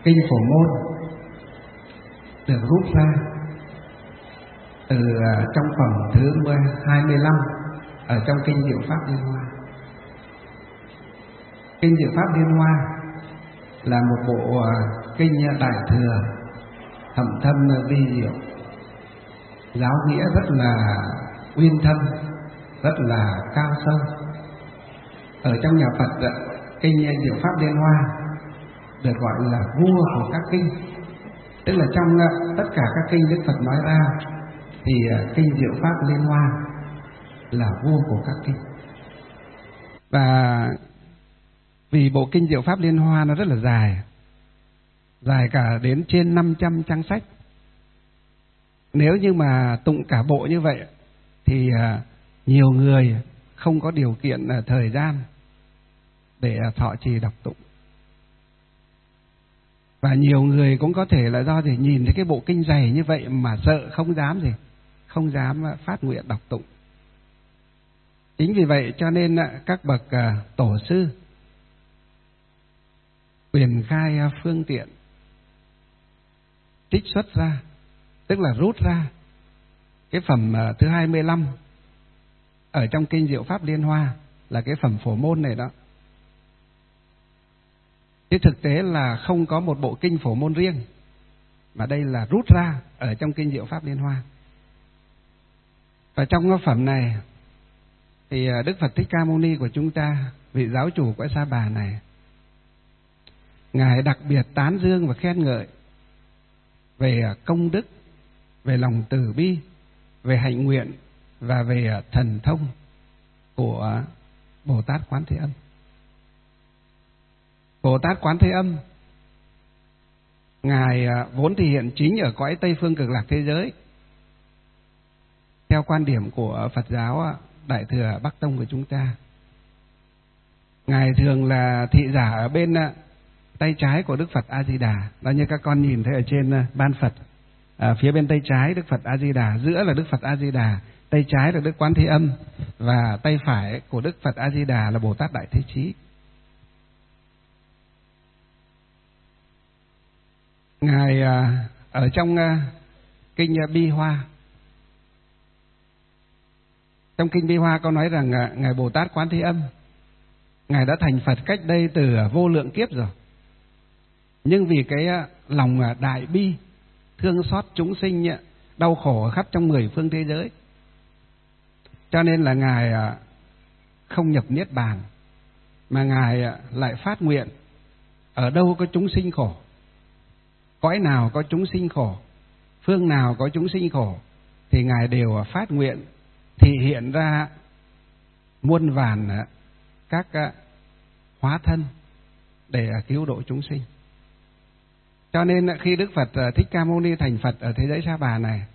kinh Phổ Môn được rút ra từ trong phẩm thứ 25 ở trong kinh Diệu Pháp Liên Hoa. Kinh Diệu Pháp Liên Hoa là một bộ kinh đại thừa thậm thâm vi diệu, giáo nghĩa rất là uyên thâm, rất là cao sâu. Ở trong nhà Phật, kinh Diệu Pháp Liên Hoa được gọi là vua của các kinh, tức là trong tất cả các kinh Đức Phật nói ra thì kinh Diệu Pháp Liên Hoa là vua của các kinh. Và vì bộ kinh Diệu Pháp Liên Hoa nó rất là dài cả đến trên 500 trang sách. Nếu như mà tụng cả bộ như vậy thì nhiều người không có điều kiện thời gian để thọ trì đọc tụng. Và nhiều người cũng có thể là do thì nhìn thấy cái bộ kinh dày như vậy mà sợ, không dám phát nguyện đọc tụng. Chính vì vậy cho nên các bậc tổ sư quyền khai phương tiện trích xuất ra, tức là rút ra cái phẩm thứ 25 ở trong kinh Diệu Pháp Liên Hoa là cái phẩm Phổ Môn này đó. Chứ thực tế là không có một bộ kinh Phổ Môn riêng, mà đây là rút ra ở trong kinh Diệu Pháp Liên Hoa. Và trong cái phẩm này thì Đức Phật Thích Ca Mâu Ni của chúng ta, vị giáo chủ cõi Sa Bà này, Ngài đặc biệt tán dương và khen ngợi về công đức, về lòng từ bi, về hạnh nguyện và về thần thông của Bồ Tát Quán Thế Âm. Bồ Tát Quán Thế Âm, Ngài vốn thì hiện chính ở cõi Tây Phương Cực Lạc thế giới, theo quan điểm của Phật giáo Đại Thừa Bắc Tông của chúng ta. Ngài thường là thị giả ở bên tay trái của Đức Phật A Di Đà, đó như các con nhìn thấy ở trên ban Phật. Phía bên tay trái Đức Phật A Di Đà, giữa là Đức Phật A Di Đà, tay trái là Đức Quán Thế Âm, và tay phải của Đức Phật A Di Đà là Bồ Tát Đại Thế Chí. Ngài ở trong kinh Bi Hoa, trong kinh Bi Hoa có nói rằng Ngài Bồ Tát Quán Thế Âm, Ngài đã thành Phật cách đây từ vô lượng kiếp rồi. Nhưng vì cái lòng đại bi, thương xót chúng sinh đau khổ khắp trong 10 phương thế giới, cho nên là Ngài không nhập Niết Bàn, mà Ngài lại phát nguyện ở đâu có chúng sinh khổ, cõi nào có chúng sinh khổ, phương nào có chúng sinh khổ, thì Ngài đều phát nguyện thị hiện ra muôn vàn các hóa thân để cứu độ chúng sinh. Cho nên khi Đức Phật Thích Ca Mâu Ni thành Phật ở thế giới Sa Bà này,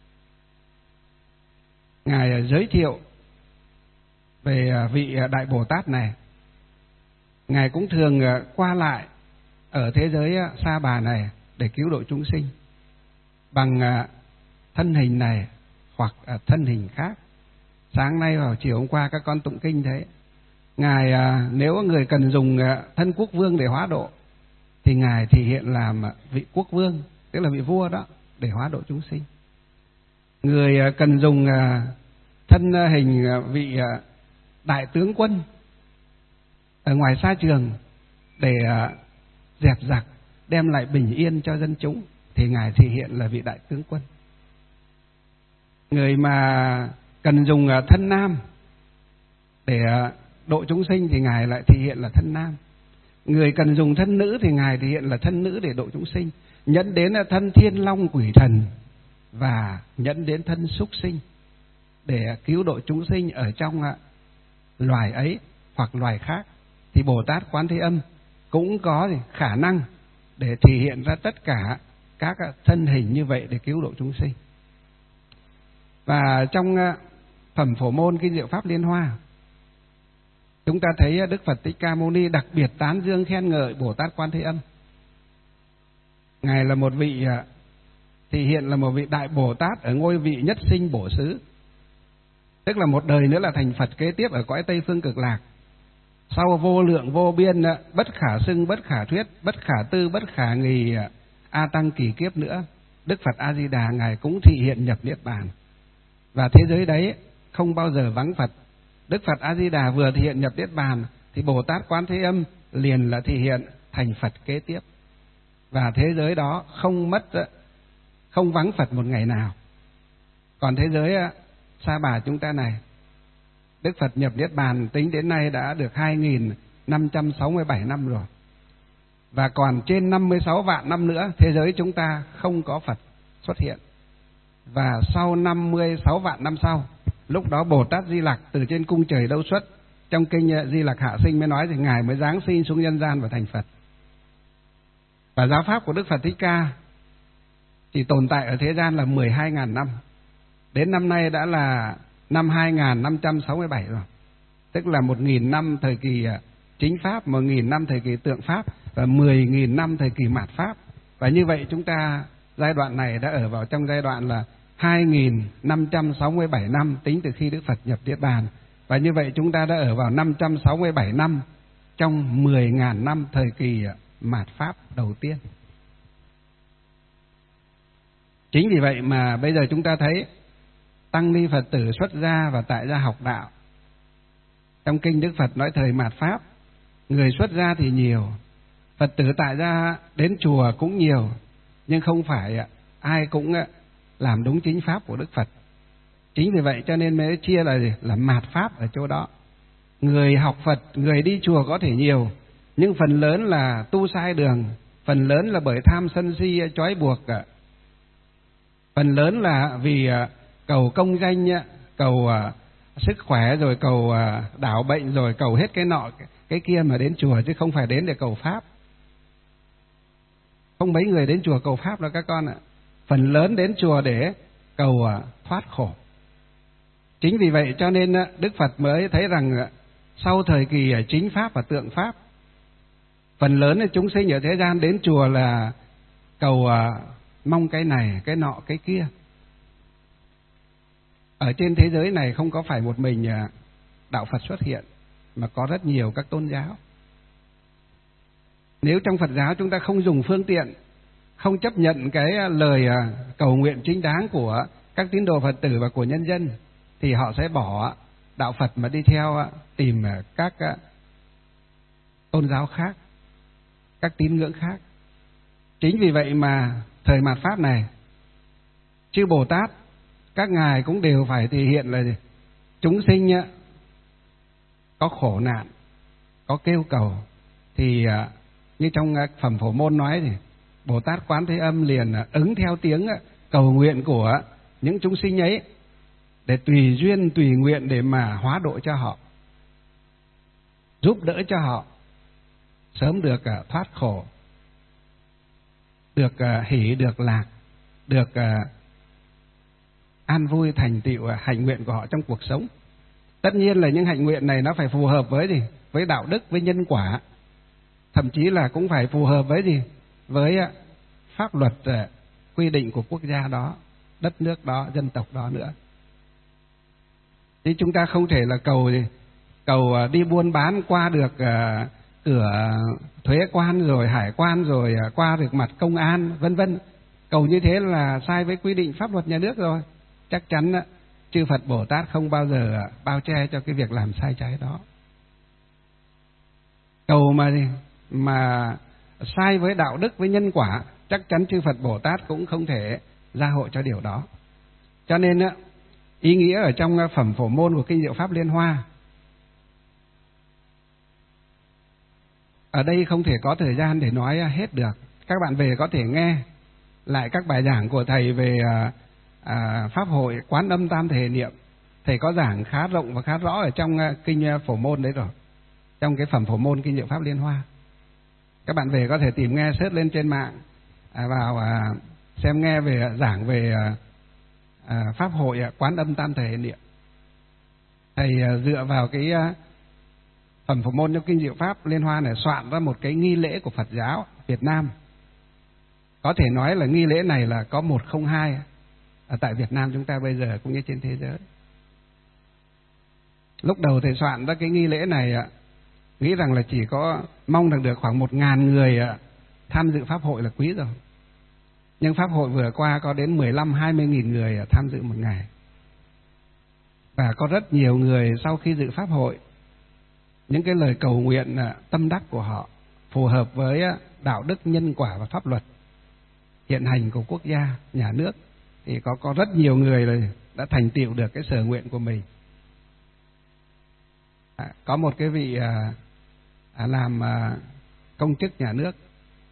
Ngài giới thiệu về vị Đại Bồ Tát này. Ngài cũng thường qua lại ở thế giới Sa Bà này để cứu độ chúng sinh bằng thân hình này hoặc thân hình khác. Sáng nay vào chiều hôm qua các con tụng kinh thấy Ngài nếu người cần dùng thân quốc vương để hóa độ thì Ngài thể hiện làm vị quốc vương, tức là vị vua đó, để hóa độ chúng sinh. Người cần dùng thân hình vị đại tướng quân ở ngoài sa trường để dẹp giặc, đem lại bình yên cho dân chúng thì Ngài thể hiện là vị đại tướng quân. Người mà cần dùng thân nam để độ chúng sinh thì Ngài lại thể hiện là thân nam. Người cần dùng thân nữ thì Ngài thể hiện là thân nữ để độ chúng sinh, nhẫn đến thân thiên long quỷ thần và nhẫn đến thân súc sinh để cứu độ chúng sinh ở trong loài ấy hoặc loài khác. Thì Bồ Tát Quán Thế Âm cũng có khả năng để thể hiện ra tất cả các thân hình như vậy để cứu độ chúng sinh. Và trong phẩm Phổ Môn kinh Diệu Pháp Liên Hoa, chúng ta thấy Đức Phật Thích Ca Mâu Ni đặc biệt tán dương khen ngợi Bồ Tát Quán Thế Âm. Ngài là một vị thể hiện là một vị Đại Bồ Tát ở ngôi vị nhất sinh bổ xứ, tức là một đời nữa là thành Phật kế tiếp ở cõi Tây Phương Cực Lạc. sau vô lượng vô biên, bất khả xưng, bất khả thuyết, bất khả tư, bất khả nghì a tăng kỳ kiếp nữa, Đức Phật A Di Đà ngài cũng thị hiện nhập niết bàn. Và thế giới đấy không bao giờ vắng Phật. Đức Phật A Di Đà vừa thị hiện nhập niết bàn thì Bồ Tát Quán Thế Âm liền là thị hiện thành Phật kế tiếp. Và thế giới đó không vắng Phật một ngày nào. Còn thế giới Sa Bà chúng ta này, Đức Phật nhập niết bàn tính đến nay đã được 2.567 năm rồi. Và còn trên 56 vạn năm nữa thế giới chúng ta không có Phật xuất hiện. Và sau 56 vạn năm sau, lúc đó Bồ Tát Di Lặc từ trên cung trời đâu xuất, trong kinh Di Lặc Hạ Sinh mới nói thì ngài mới giáng sinh xuống nhân gian và thành Phật. Và giáo pháp của Đức Phật Thích Ca chỉ tồn tại ở thế gian là 12.000 năm. Đến năm nay đã là năm 2567 rồi. Tức là 1.000 năm thời kỳ chính pháp, 1.000 năm thời kỳ tượng pháp và 10.000 năm thời kỳ mạt pháp. Và như vậy chúng ta giai đoạn này đã ở vào trong giai đoạn là 2.567 năm tính từ khi Đức Phật nhập niết bàn. Và như vậy chúng ta đã ở vào 567 năm trong 10.000 năm thời kỳ mạt pháp đầu tiên. Chính vì vậy mà bây giờ chúng ta thấy tăng ni Phật tử xuất gia và tại gia học đạo. Trong kinh Đức Phật nói thời mạt pháp, người xuất gia thì nhiều, Phật tử tại gia đến chùa cũng nhiều, nhưng không phải ai cũng làm đúng chính pháp của Đức Phật. Chính vì vậy cho nên mới chia là mạt pháp ở chỗ đó. Người học Phật, người đi chùa có thể nhiều, nhưng phần lớn là tu sai đường, phần lớn là bởi tham sân si trói buộc, phần lớn là vì cầu công danh, cầu sức khỏe, rồi cầu đảo bệnh, rồi cầu hết cái nọ cái kia mà đến chùa, chứ không phải đến để cầu pháp. Không mấy người đến chùa cầu pháp đâu các con ạ. Phần lớn đến chùa để cầu thoát khổ. Chính vì vậy cho nên Đức Phật mới thấy rằng sau thời kỳ chính pháp và tượng pháp, phần lớn chúng sinh ở thế gian đến chùa là cầu mong cái này, cái nọ, cái kia. Ở trên thế giới này không có phải một mình đạo Phật xuất hiện, mà có rất nhiều các tôn giáo. Nếu trong Phật giáo chúng ta không dùng phương tiện, không chấp nhận cái lời cầu nguyện chính đáng của các tín đồ Phật tử và của nhân dân, thì họ sẽ bỏ đạo Phật mà đi theo tìm các tôn giáo khác, các tín ngưỡng khác. Chính vì vậy mà thời mạt pháp này, chư Bồ Tát các ngài cũng đều phải thể hiện là chúng sinh có khổ nạn, có kêu cầu, thì như trong phẩm Phổ Môn nói thì Bồ Tát Quán Thế Âm liền ứng theo tiếng cầu nguyện của những chúng sinh ấy, để tùy duyên tùy nguyện để mà hóa độ cho họ, giúp đỡ cho họ sớm được thoát khổ, được hỷ, được lạc, được an vui thành tựu hạnh nguyện của họ trong cuộc sống. Tất nhiên là những hạnh nguyện này nó phải phù hợp với gì? Với đạo đức, với nhân quả, thậm chí là cũng phải phù hợp với gì? Với pháp luật quy định của quốc gia đó, đất nước đó, dân tộc đó nữa. Chứ chúng ta không thể là cầu đi buôn bán qua được cửa thuế quan rồi hải quan, rồi qua được mặt công an, vân vân. Cầu như thế là sai với quy định pháp luật nhà nước rồi. Chắc chắn chư Phật Bồ Tát không bao giờ bao che cho cái việc làm sai trái đó. Cầu mà sai với đạo đức, với nhân quả, chắc chắn chư Phật Bồ Tát cũng không thể gia hộ cho điều đó. Cho nên ý nghĩa ở trong phẩm Phổ Môn của kinh Diệu Pháp Liên Hoa, ở đây không thể có thời gian để nói hết được. Các bạn về có thể nghe lại các bài giảng của thầy về Pháp hội Quán Âm Tam Thể Niệm. Thầy có giảng khá rộng và khá rõ ở trong kinh Phổ Môn đấy rồi, trong cái phẩm Phổ Môn kinh Diệu Pháp Liên Hoa. Các bạn về có thể tìm nghe, search lên trên mạng vào xem nghe về giảng về Pháp hội Quán Âm Tam Thể Niệm. Thầy dựa vào cái phẩm Phổ Môn trong kinh Diệu Pháp Liên Hoa này soạn ra một cái nghi lễ của Phật giáo Việt Nam. Có thể nói là nghi lễ này là có 102 ở tại Việt Nam chúng ta bây giờ cũng như trên thế giới. Lúc đầu thầy soạn ra cái nghi lễ này nghĩ rằng là chỉ có mong rằng được khoảng 1.000 người tham dự pháp hội là quý rồi. Nhưng pháp hội vừa qua có đến 15-20.000 người tham dự một ngày. Và có rất nhiều người sau khi dự pháp hội, những cái lời cầu nguyện tâm đắc của họ phù hợp với đạo đức, nhân quả và pháp luật hiện hành của quốc gia, nhà nước, thì có rất nhiều người đã thành tựu được cái sở nguyện của mình. Có một cái vị làm công chức nhà nước,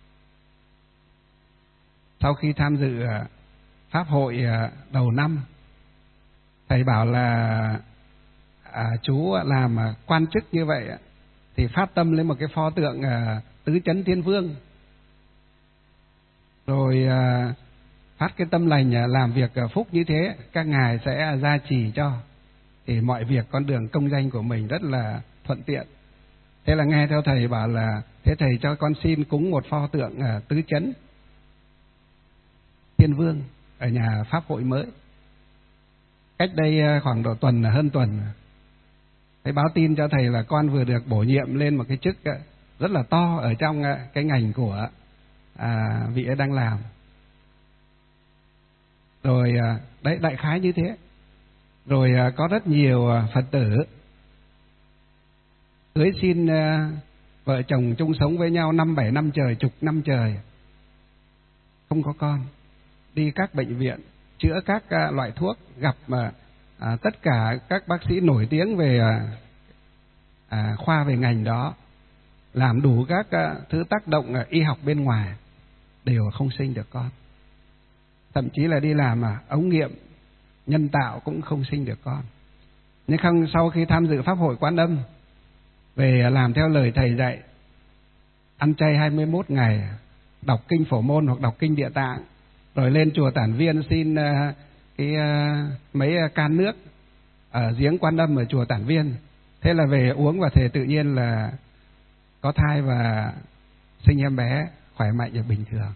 sau khi tham dự pháp hội đầu năm, thầy bảo là chú làm quan chức như vậy thì phát tâm lên một cái pho tượng tứ chấn thiên vương, rồi phát cái tâm lành làm việc phúc như thế, các ngài sẽ gia trì cho, thì mọi việc con đường công danh của mình rất là thuận tiện. Thế là nghe theo thầy bảo là thế thầy cho con xin cúng một pho tượng tứ chấn thiên vương ở nhà pháp hội mới. Cách đây khoảng độ hơn tuần, thầy báo tin cho thầy là con vừa được bổ nhiệm lên một cái chức rất là to ở trong cái ngành của vị ấy đang làm. Rồi đấy, đại khái như thế. Rồi có rất nhiều Phật tử cưới xin vợ chồng chung sống với nhau 5-7 năm trời, chục năm trời, không có con, đi các bệnh viện chữa các loại thuốc, gặp tất cả các bác sĩ nổi tiếng về khoa về ngành đó, làm đủ các thứ tác động y học bên ngoài, đều không sinh được con. Thậm chí là đi làm ống nghiệm nhân tạo cũng không sinh được con. Nhưng không, sau khi tham dự pháp hội Quán Âm, về làm theo lời thầy dạy, ăn chay 21 ngày, đọc kinh Phổ Môn hoặc đọc kinh Địa Tạng, rồi lên chùa Tản Viên xin mấy can nước ở giếng Quan Âm ở chùa Tản Viên. Thế là về uống và thể tự nhiên là có thai và sinh em bé khỏe mạnh và bình thường.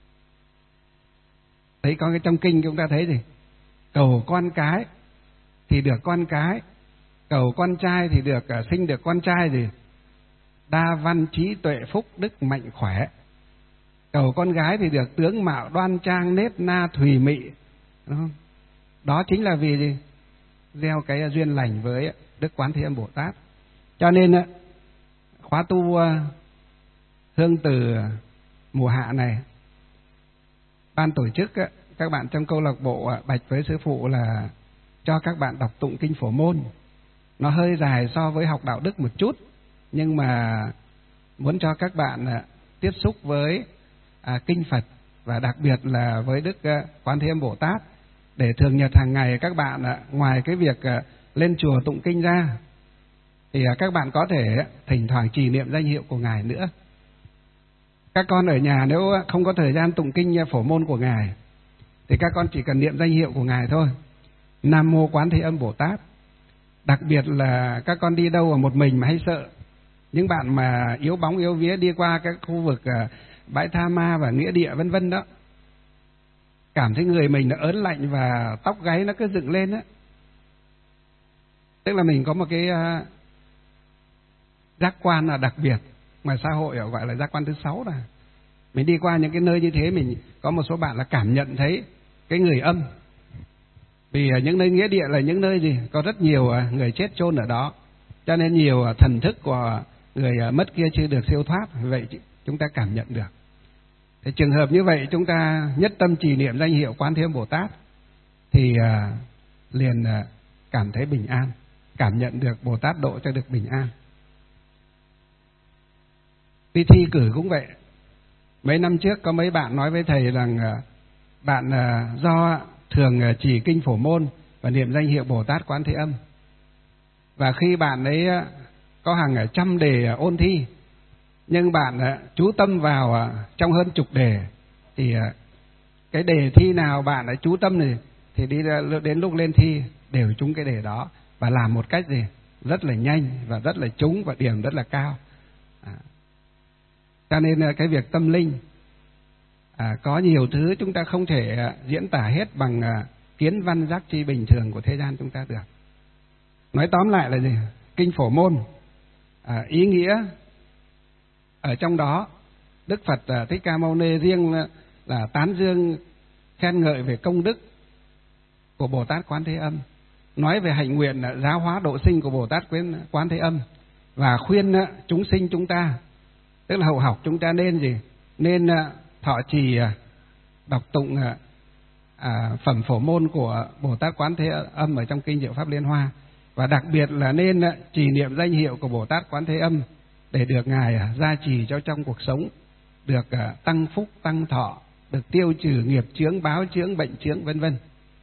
Đấy, có cái trong kinh chúng ta thấy gì? Cầu con cái thì được con cái, cầu con trai thì được sinh được con trai gì? Đa văn trí tuệ phúc đức mạnh khỏe. Cầu con gái thì được tướng mạo đoan trang nết na thùy mị, đúng không? Đó chính là vì gì? Gieo cái duyên lành với Đức Quán Thế Âm Bồ Tát. Cho nên khóa tu Hương Từ mùa hạ này, ban tổ chức các bạn trong câu lạc bộ bạch với sư phụ là cho các bạn đọc tụng kinh Phổ Môn. Nó hơi dài so với học đạo đức một chút, nhưng mà muốn cho các bạn tiếp xúc với kinh Phật, và đặc biệt là với Đức Quán Thế Âm Bồ Tát, để thường nhật hàng ngày các bạn ngoài cái việc lên chùa tụng kinh ra, thì các bạn có thể thỉnh thoảng trì niệm danh hiệu của Ngài nữa. Các con ở nhà nếu không có thời gian tụng kinh Phổ Môn của Ngài, thì các con chỉ cần niệm danh hiệu của Ngài thôi. Nam Mô Quán Thế Âm Bồ Tát. Đặc biệt là các con đi đâu ở một mình mà hay sợ, những bạn mà yếu bóng yếu vía đi qua các khu vực bãi tha ma và nghĩa địa vân vân đó, cảm thấy người mình nó ớn lạnh và tóc gáy nó cứ dựng lên á, tức là mình có một cái giác quan là đặc biệt mà xã hội gọi là giác quan thứ 6 là mình đi qua những cái nơi như thế, mình có một số bạn là cảm nhận thấy cái người âm. Vì những nơi nghĩa địa là những nơi gì có rất nhiều người chết chôn ở đó, cho nên nhiều thần thức của người mất kia chưa được siêu thoát, vì vậy chúng ta cảm nhận được. Thì trường hợp như vậy chúng ta nhất tâm trì niệm danh hiệu Quán Thế Âm Bồ Tát thì liền cảm thấy bình an, cảm nhận được Bồ Tát độ cho được bình an. Đi thi cử cũng vậy. Mấy năm trước có mấy bạn nói với thầy rằng bạn do thường trì kinh Phổ Môn và niệm danh hiệu Bồ Tát Quán Thế Âm, và khi bạn ấy có hàng trăm đề ôn thi, nhưng bạn chú tâm vào trong hơn chục đề, thì cái đề thi nào bạn đã chú tâm thì đi đến lúc lên thi đều trúng cái đề đó, và làm một cách gì rất là nhanh và rất là trúng và điểm rất là cao. Cho nên cái việc tâm linh có nhiều thứ chúng ta không thể diễn tả hết bằng kiến văn giác chi bình thường của thế gian chúng ta được. Nói tóm lại là gì? Kinh Phổ Môn ý nghĩa ở trong đó. Đức Phật Thích Ca Mâu Ni riêng là tán dương khen ngợi về công đức của Bồ Tát Quán Thế Âm, nói về hạnh nguyện giáo hóa độ sinh của Bồ Tát Quán Thế Âm, và khuyên chúng sinh chúng ta, tức là hậu học chúng ta nên gì? Nên thọ trì đọc tụng phẩm phổ môn của Bồ Tát Quán Thế Âm ở trong kinh Diệu Pháp Liên Hoa, và đặc biệt là nên trì niệm danh hiệu của Bồ Tát Quán Thế Âm để được Ngài gia trì cho trong cuộc sống, được tăng phúc tăng thọ, được tiêu trừ nghiệp chướng, báo chướng, bệnh chướng, vân vân,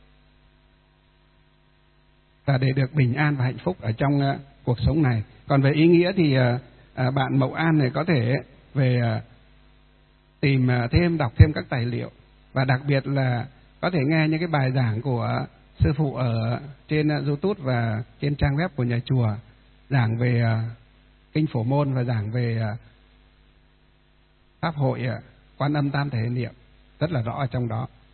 và để được bình an và hạnh phúc ở trong cuộc sống này. Còn về ý nghĩa thì bạn Mậu An này có thể về tìm thêm, đọc thêm các tài liệu, và đặc biệt là có thể nghe những cái bài giảng của sư phụ ở trên YouTube và trên trang web của nhà chùa, giảng về kinh Phổ Môn và giảng về pháp hội Quan Âm Tam Thể Niệm rất là rõ ở trong đó.